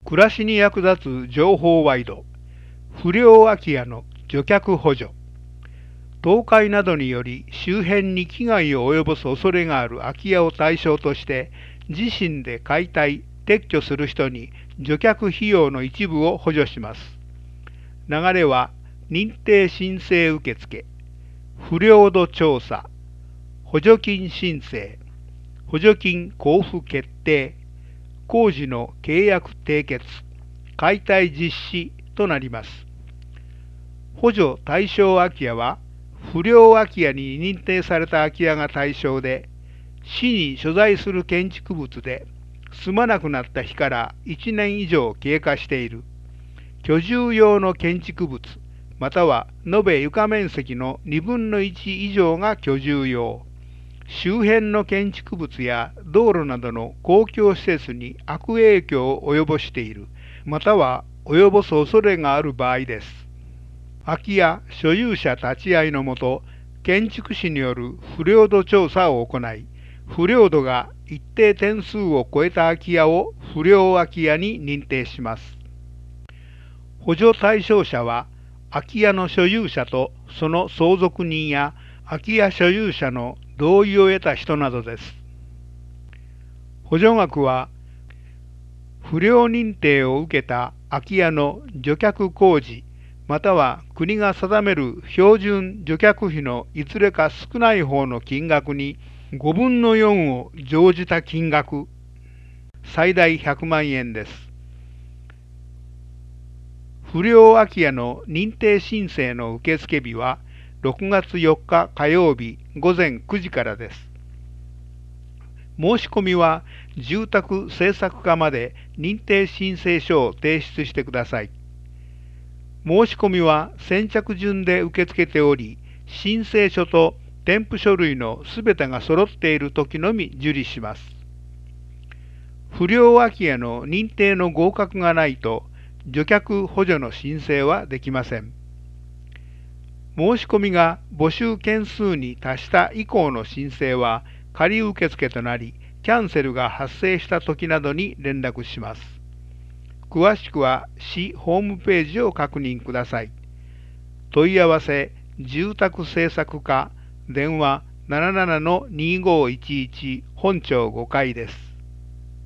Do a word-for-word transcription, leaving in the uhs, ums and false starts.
暮らしに役立つ情報ワイド、不良空き家の除却補助。倒壊などにより周辺に危害を及ぼす恐れがある空き家を対象として、自身で解体・撤去する人に除却費用の一部を補助します。流れは、認定申請受付、不良度調査、補助金申請、補助金交付決定、工事の契約締結、解体実施となります。補助対象空き家は、不良空き家に認定された空き家が対象で、市に所在する建築物で住まなくなった日からいちねん以上経過している、居住用の建築物、または延べ床面積のにぶんのいち以上が居住用、周辺の建築物や道路などの公共施設に悪影響を及ぼしている、または及ぼす恐れがある場合です。空き家所有者立ち会いのもと、建築士による不良度調査を行い、不良度が一定点数を超えた空き家を不良空き家に認定します。補助対象者は、空き家の所有者とその相続人や空き家所有者の同意を得た人などです。補助額は、不良認定を受けた空き家の除却工事、または国が定める標準除却費のいずれか少ない方の金額にごぶんのよんを乗じた金額、最大ひゃくまんえんです。不良空き家の認定申請の受付日はろくがつよっか火曜日ごぜんくじからです。申し込みは住宅政策課まで認定申請書を提出してください。申し込みは先着順で受け付けており、申請書と添付書類のすべてが揃っているときのみ受理します。不良空き家の認定の合格がないと、除却補助の申請はできません。申し込みが募集件数に達した以降の申請は仮受付となり、キャンセルが発生したときなどに連絡します。詳しくは市ホームページを確認ください。問い合わせ住宅政策課電話 ななななのにごいちいち 本町ごかいです。